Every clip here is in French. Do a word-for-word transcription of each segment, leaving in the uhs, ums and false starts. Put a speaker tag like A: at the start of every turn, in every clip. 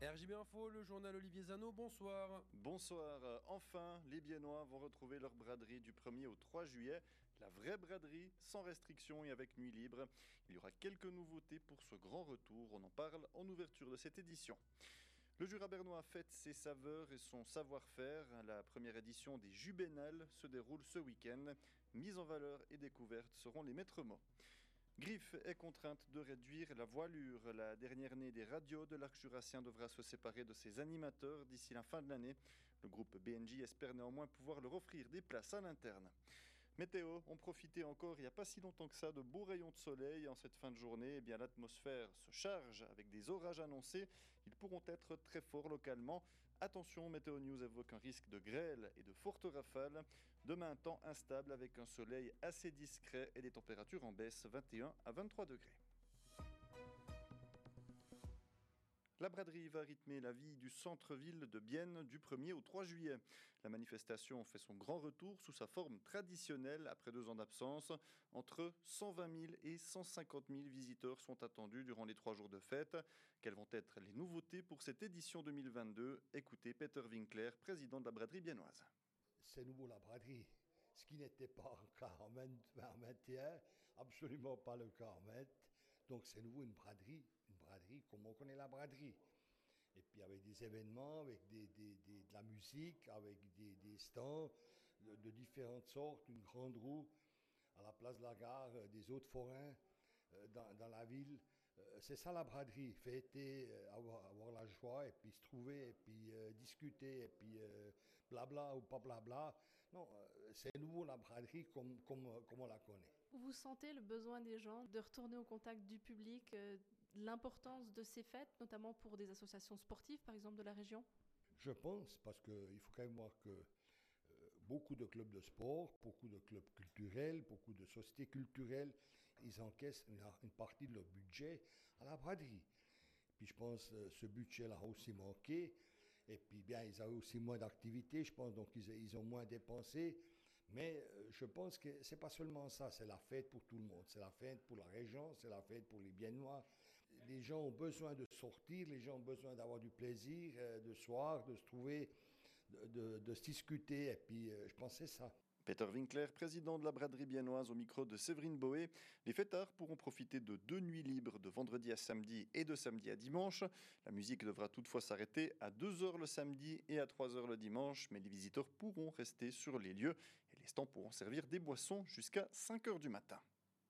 A: R J B Info, le journal Olivier Zano, bonsoir.
B: Bonsoir. Enfin, les Biennois vont retrouver leur braderie du premier au trois juillet. La vraie braderie, sans restriction et avec nuit libre. Il y aura quelques nouveautés pour ce grand retour. On en parle en ouverture de cette édition. Le Jura bernois fête ses saveurs et son savoir-faire. La première édition des Jubénales se déroule ce week-end. Mise en valeur et découverte seront les maîtres mots. Griffe est contrainte de réduire la voilure. La dernière née des radios de l'arc jurassien devra se séparer de ses animateurs d'ici la fin de l'année. Le groupe B N J espère néanmoins pouvoir leur offrir des places à l'interne. Météo, on profitait encore il n'y a pas si longtemps que ça de beaux rayons de soleil. En cette fin de journée, eh bien, l'atmosphère se charge avec des orages annoncés. Ils pourront être très forts localement. Attention, Météo News évoque un risque de grêle et de fortes rafales. Demain, temps instable avec un soleil assez discret et des températures en baisse, vingt et un à vingt-trois degrés. La braderie va rythmer la vie du centre-ville de Bienne du premier au trois juillet. La manifestation fait son grand retour sous sa forme traditionnelle après deux ans d'absence. Entre cent vingt mille et cent cinquante mille visiteurs sont attendus durant les trois jours de fête. Quelles vont être les nouveautés pour cette édition deux mille vingt-deux? Écoutez Peter Winkler, président de la braderie biennoise.
C: C'est nouveau la braderie, ce qui n'était pas le cas en vingt vingt et un, absolument pas le cas en vingt. Donc c'est nouveau une braderie, une braderie comme on connaît la braderie. Et puis avec des événements, avec des, des, des, de la musique, avec des, des stands de, de différentes sortes, une grande roue à la place de la gare, des eaux de forain dans, dans la ville. C'est ça la braderie, fêter, avoir, avoir la joie et puis se trouver et puis euh, discuter et puis euh, blabla ou pas blabla. Non, euh, c'est nouveau la braderie comme, comme, comme on la connaît.
D: Vous sentez le besoin des gens de retourner au contact du public, euh, l'importance de ces fêtes, notamment pour des associations sportives par exemple de la région?
C: Je pense, parce qu'il faut quand même voir que Euh, beaucoup de clubs de sport, beaucoup de clubs culturels, beaucoup de sociétés culturelles, ils encaissent une, une partie de leur budget à la braderie. Puis je pense que ce budget-là a aussi manqué. Et puis bien, ils avaient aussi moins d'activités, je pense, donc ils, ils ont moins dépensé. Mais euh, je pense que c'est pas seulement ça, c'est la fête pour tout le monde. C'est la fête pour la région, c'est la fête pour les Biennois. Les gens ont besoin de sortir, les gens ont besoin d'avoir du plaisir, euh, de soir, de se trouver, de, de, de se discuter. Et puis euh, je pense que c'est ça.
B: Peter Winkler, président de la braderie biennoise au micro de Séverine Boé. Les fêtards pourront profiter de deux nuits libres de vendredi à samedi et de samedi à dimanche. La musique devra toutefois s'arrêter à deux heures le samedi et à trois heures le dimanche, mais les visiteurs pourront rester sur les lieux et les stands pourront servir des boissons jusqu'à cinq heures du matin.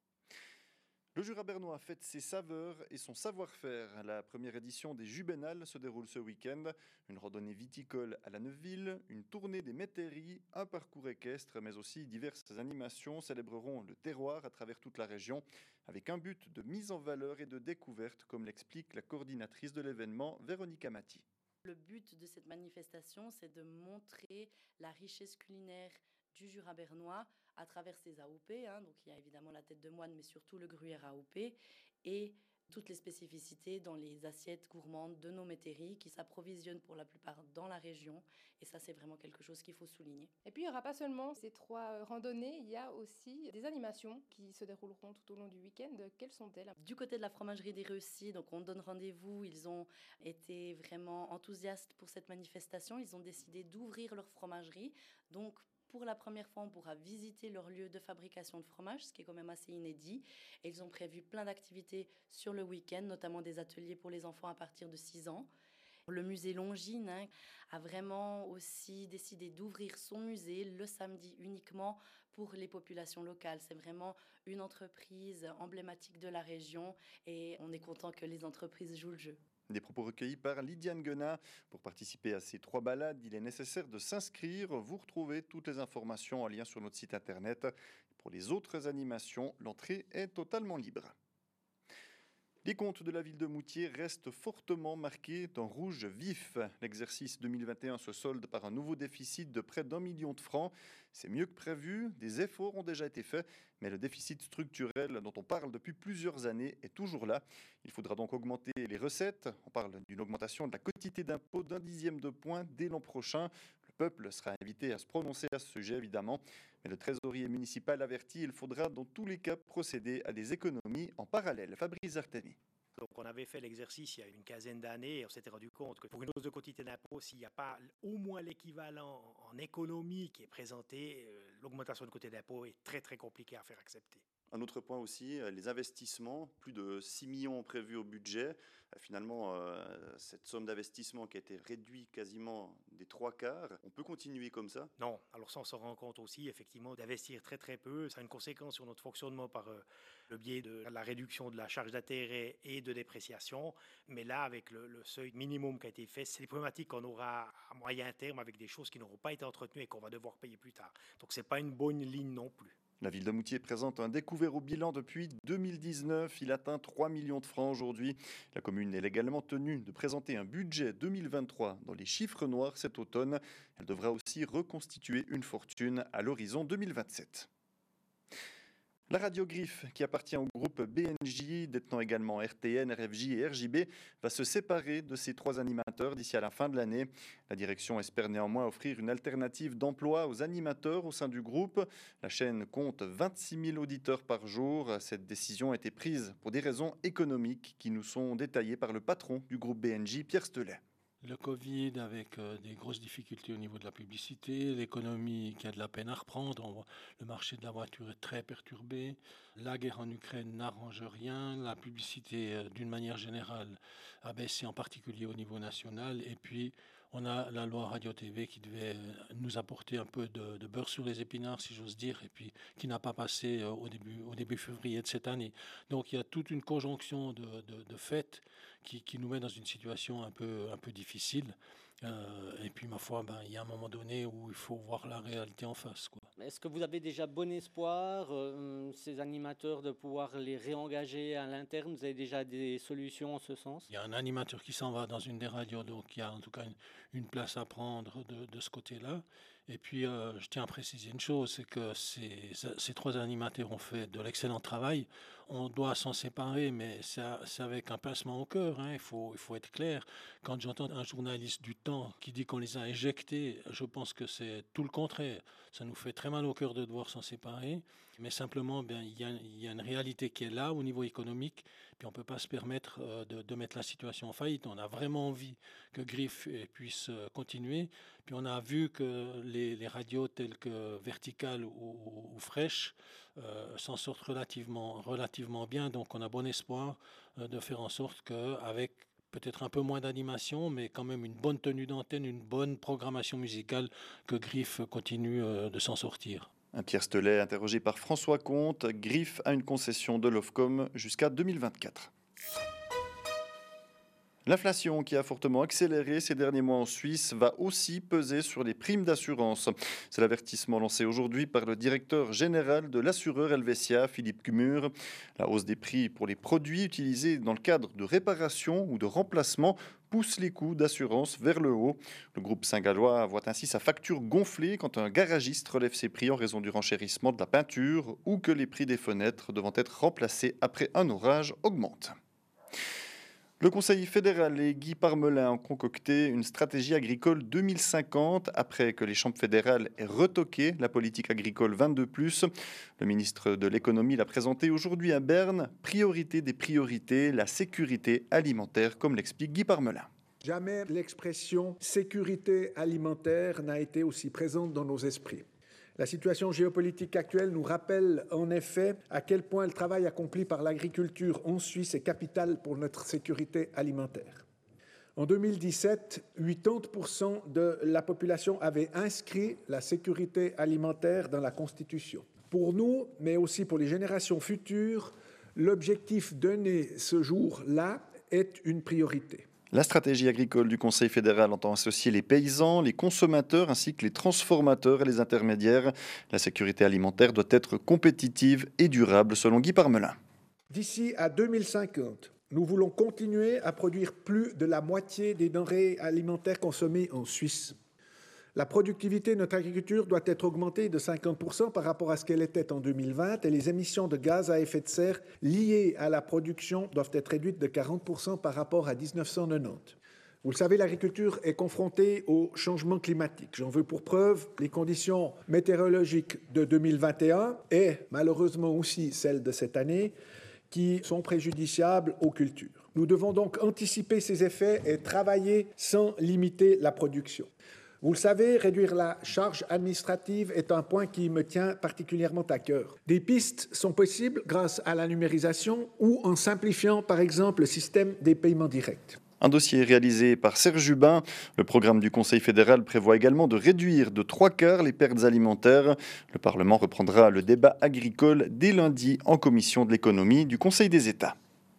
B: Le Jura bernois fête ses saveurs et son savoir-faire. La première édition des Jubénales se déroule ce week-end. Une randonnée viticole à la Neuville, une tournée des métairies, un parcours équestre, mais aussi diverses animations célébreront le terroir à travers toute la région, avec un but de mise en valeur et de découverte, comme l'explique la coordinatrice de l'événement, Véronique Amati.
E: Le but de cette manifestation, c'est de montrer la richesse culinaire du Jura bernois à travers ses A O P. Hein. Donc il y a évidemment la tête de moine, mais surtout le gruyère A O P et toutes les spécificités dans les assiettes gourmandes de nos métairies qui s'approvisionnent pour la plupart dans la région. Et ça, c'est vraiment quelque chose qu'il faut souligner.
F: Et puis, il n'y aura pas seulement ces trois randonnées, il y a aussi des animations qui se dérouleront tout au long du week-end. Quelles sont-elles?
E: Du côté de la fromagerie des Réussis, donc on donne rendez-vous. Ils ont été vraiment enthousiastes pour cette manifestation. Ils ont décidé d'ouvrir leur fromagerie. Donc, pour la première fois, on pourra visiter leur lieu de fabrication de fromage, ce qui est quand même assez inédit. Et ils ont prévu plein d'activités sur le week-end, notamment des ateliers pour les enfants à partir de six ans. Le musée Longines hein, a vraiment aussi décidé d'ouvrir son musée le samedi uniquement pour les populations locales. C'est vraiment une entreprise emblématique de la région et on est content que les entreprises jouent le jeu.
B: Des propos recueillis par Lydiane Guenat. Pour participer à ces trois balades, il est nécessaire de s'inscrire. Vous retrouvez toutes les informations en lien sur notre site internet. Pour les autres animations, l'entrée est totalement libre. Les comptes de la ville de Moutier restent fortement marqués d'un rouge vif. L'exercice deux mille vingt et un se solde par un nouveau déficit de près d'un million de francs. C'est mieux que prévu, des efforts ont déjà été faits, mais le déficit structurel dont on parle depuis plusieurs années est toujours là. Il faudra donc augmenter les recettes. On parle d'une augmentation de la quotité d'impôt d'un dixième de point dès l'an prochain. Le peuple sera invité à se prononcer à ce sujet, évidemment. Mais le trésorier municipal avertit, il faudra dans tous les cas procéder à des économies en parallèle. Fabrice Artemi.
G: Donc on avait fait l'exercice il y a une quinzaine d'années et on s'était rendu compte que pour une hausse de quantité d'impôt, s'il n'y a pas au moins l'équivalent en économie qui est présenté, euh, l'augmentation de quantité d'impôt est très très compliquée à faire accepter.
B: Un autre point aussi, les investissements, plus de six millions prévus au budget. Finalement, euh, cette somme d'investissement qui a été réduite quasiment des trois quarts, on peut continuer comme ça?
G: Non, alors ça on se rend compte aussi effectivement d'investir très très peu. Ça a une conséquence sur notre fonctionnement par euh, le biais de la réduction de la charge d'intérêt et de dépréciation. Mais là, avec le, le seuil minimum qui a été fait, c'est des problématiques qu'on aura à moyen terme avec des choses qui n'auront pas été entretenues et qu'on va devoir payer plus tard. Donc c'est pas une bonne ligne non plus.
B: La ville de Moutier présente un découvert au bilan depuis deux mille dix-neuf. Il atteint trois millions de francs aujourd'hui. La commune est également tenue de présenter un budget deux mille vingt-trois dans les chiffres noirs cet automne. Elle devra aussi reconstituer une fortune à l'horizon deux mille vingt-sept. La radio Griffe, qui appartient au groupe B N J, détenant également R T N, R F J et R J B, va se séparer de ses trois animateurs d'ici à la fin de l'année. La direction espère néanmoins offrir une alternative d'emploi aux animateurs au sein du groupe. La chaîne compte vingt-six mille auditeurs par jour. Cette décision a été prise pour des raisons économiques qui nous sont détaillées par le patron du groupe B N J, Pierre Stelet.
H: Le Covid avec euh, des grosses difficultés au niveau de la publicité, l'économie qui a de la peine à reprendre, on voit, le marché de la voiture est très perturbé, la guerre en Ukraine n'arrange rien, la publicité euh, d'une manière générale a baissé en particulier au niveau national et puis on a la loi Radio-T V qui devait euh, nous apporter un peu de, de beurre sur les épinards si j'ose dire et puis qui n'a pas passé euh, au, début, au début février de cette année. Donc il y a toute une conjonction de, de, de faits qui, qui nous met dans une situation un peu, un peu difficile. Euh, et puis, ma foi, ben, il y a un moment donné où il faut voir la réalité en face, quoi.
I: Est-ce que vous avez déjà bon espoir, euh, ces animateurs, de pouvoir les réengager à l'interne? Vous avez déjà des solutions en ce sens?
H: Il y a un animateur qui s'en va dans une des radios, donc il y a en tout cas une, une place à prendre de, de ce côté-là. Et puis, euh, je tiens à préciser une chose, c'est que ces, ces trois animateurs ont fait de l'excellent travail. On doit s'en séparer, mais c'est, c'est avec un pincement au cœur, hein. Il faut, il faut être clair. Quand j'entends un journaliste du Temps qui dit qu'on les a éjectés, je pense que c'est tout le contraire. Ça nous fait très mal au cœur de devoir s'en séparer. Mais simplement, bien, il y a, il y a une réalité qui est là au niveau économique. Puis on ne peut pas se permettre euh, de, de mettre la situation en faillite. On a vraiment envie que Griffe puisse euh, continuer. Puis on a vu que les, les radios telles que Verticale ou, ou, ou Fresh euh, s'en sortent relativement, relativement bien. Donc on a bon espoir euh, de faire en sorte qu'avec peut-être un peu moins d'animation, mais quand même une bonne tenue d'antenne, une bonne programmation musicale, que Griffe continue euh, de s'en sortir.
B: Un Pierre Stelet interrogé par François Comte. Griffe a une concession de l'Ofcom jusqu'à deux mille vingt-quatre. L'inflation qui a fortement accéléré ces derniers mois en Suisse va aussi peser sur les primes d'assurance. C'est l'avertissement lancé aujourd'hui par le directeur général de l'assureur Helvetia, Philippe Cumur. La hausse des prix pour les produits utilisés dans le cadre de réparation ou de remplacement pousse les coûts d'assurance vers le haut. Le groupe Saint-Gallois voit ainsi sa facture gonfler quand un garagiste relève ses prix en raison du renchérissement de la peinture ou que les prix des fenêtres devant être remplacés après un orage augmentent. Le Conseil fédéral et Guy Parmelin ont concocté une stratégie agricole deux mille cinquante après que les chambres fédérales aient retoqué la politique agricole vingt-deux plus. Le ministre de l'économie l'a présenté aujourd'hui à Berne. Priorité des priorités, la sécurité alimentaire, comme l'explique Guy Parmelin.
J: Jamais l'expression sécurité alimentaire n'a été aussi présente dans nos esprits. La situation géopolitique actuelle nous rappelle en effet à quel point le travail accompli par l'agriculture en Suisse est capital pour notre sécurité alimentaire. En deux mille dix-sept, quatre-vingt-dix pour cent de la population avait inscrit la sécurité alimentaire dans la Constitution. Pour nous, mais aussi pour les générations futures, l'objectif donné ce jour-là est une priorité.
B: La stratégie agricole du Conseil fédéral entend associer les paysans, les consommateurs ainsi que les transformateurs et les intermédiaires. La sécurité alimentaire doit être compétitive et durable selon Guy Parmelin.
J: D'ici à deux mille cinquante, nous voulons continuer à produire plus de la moitié des denrées alimentaires consommées en Suisse. La productivité de notre agriculture doit être augmentée de cinquante pour cent par rapport à ce qu'elle était en deux mille vingt et les émissions de gaz à effet de serre liées à la production doivent être réduites de quarante pour cent par rapport à dix-neuf cent quatre-vingt-dix. Vous le savez, l'agriculture est confrontée au changement climatique. J'en veux pour preuve les conditions météorologiques de deux mille vingt et un et malheureusement aussi celles de cette année qui sont préjudiciables aux cultures. Nous devons donc anticiper ces effets et travailler sans limiter la production. Vous le savez, réduire la charge administrative est un point qui me tient particulièrement à cœur. Des pistes sont possibles grâce à la numérisation ou en simplifiant par exemple le système des paiements directs.
B: Un dossier réalisé par Serge Jubin. Le programme du Conseil fédéral prévoit également de réduire de trois quarts les pertes alimentaires. Le Parlement reprendra le débat agricole dès lundi en commission de l'économie du Conseil des États.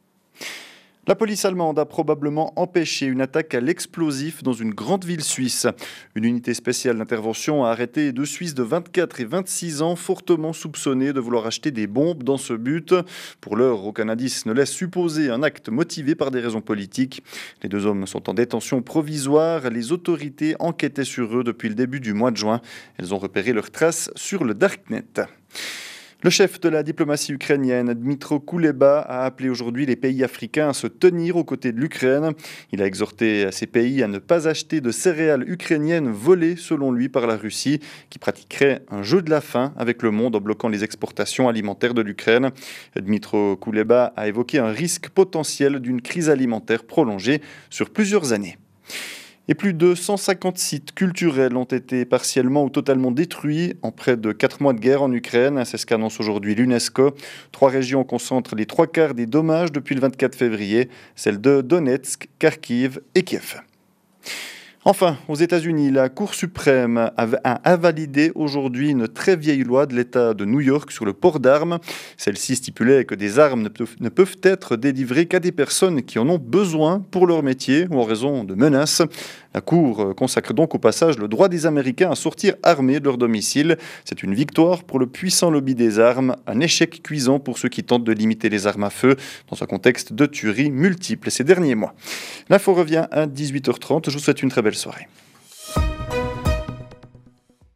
B: La police allemande a probablement empêché une attaque à l'explosif dans une grande ville suisse. Une unité spéciale d'intervention a arrêté deux Suisses de vingt-quatre et vingt-six ans fortement soupçonnés de vouloir acheter des bombes dans ce but. Pour l'heure, aucun indice ne laisse supposer un acte motivé par des raisons politiques. Les deux hommes sont en détention provisoire. Les autorités enquêtaient sur eux depuis le début du mois de juin. Elles ont repéré leurs traces sur le Darknet. Le chef de la diplomatie ukrainienne, Dmytro Kuleba, a appelé aujourd'hui les pays africains à se tenir aux côtés de l'Ukraine. Il a exhorté ces pays à ne pas acheter de céréales ukrainiennes volées, selon lui, par la Russie, qui pratiquerait un jeu de la faim avec le monde en bloquant les exportations alimentaires de l'Ukraine. Dmytro Kuleba a évoqué un risque potentiel d'une crise alimentaire prolongée sur plusieurs années. Et plus de cent cinquante sites culturels ont été partiellement ou totalement détruits en près de quatre mois de guerre en Ukraine. C'est ce qu'annonce aujourd'hui l'UNESCO. Trois régions concentrent les trois quarts des dommages depuis le vingt-quatre février, celles de Donetsk, Kharkiv et Kiev. Enfin, aux États-Unis, la Cour suprême a validé aujourd'hui une très vieille loi de l'État de New York sur le port d'armes. Celle-ci stipulait que des armes ne peuvent être délivrées qu'à des personnes qui en ont besoin pour leur métier ou en raison de menaces. La Cour consacre donc au passage le droit des Américains à sortir armés de leur domicile. C'est une victoire pour le puissant lobby des armes, un échec cuisant pour ceux qui tentent de limiter les armes à feu dans un contexte de tueries multiples ces derniers mois. L'info revient à dix-huit heures trente. Je vous souhaite une très belle soirée.